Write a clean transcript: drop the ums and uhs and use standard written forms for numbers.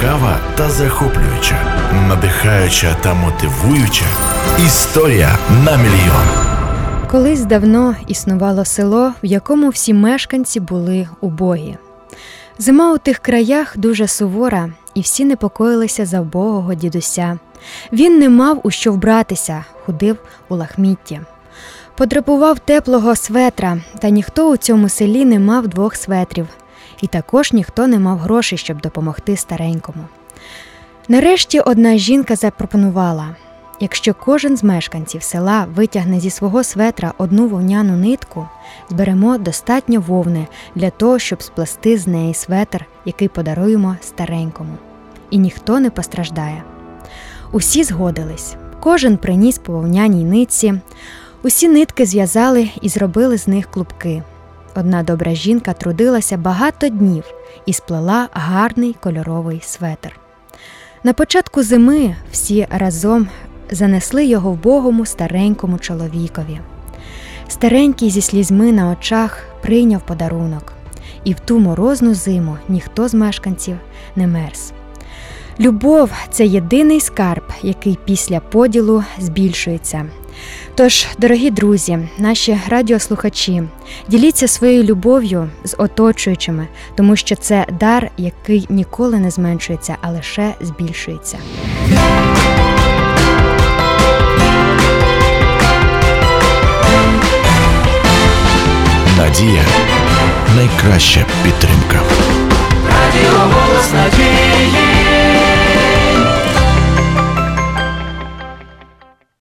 цікава та захоплююча, надихаюча та мотивуюча історія на мільйон. Колись давно існувало село, в якому всі мешканці були убогі. Зима у тих краях дуже сувора, і всі непокоїлися за вбогого дідуся. Він не мав у що вбратися, ходив у лахмітті. Потребував теплого светра, та ніхто у цьому селі не мав 2 светрів. І також ніхто не мав грошей, щоб допомогти старенькому. Нарешті одна жінка запропонувала: якщо кожен з мешканців села витягне зі свого светра одну вовняну нитку, зберемо достатньо вовни для того, щоб сплести з неї светр, який подаруємо старенькому. І ніхто не постраждає. Усі згодились. Кожен приніс по вовняній нитці. Усі нитки зв'язали і зробили з них клубки. Одна добра жінка трудилася багато днів і сплела гарний кольоровий светр. На початку зими всі разом занесли його вбогому старенькому чоловікові. Старенький зі слізьми на очах прийняв подарунок. І в ту морозну зиму ніхто з мешканців не мерз. Любов – це єдиний скарб, який після поділу збільшується. Тож, дорогі друзі, наші радіослухачі, діліться своєю любов'ю з оточуючими, тому що це дар, який ніколи не зменшується, а лише збільшується. Надія – найкраща підтримка. Радіо «Голос надії».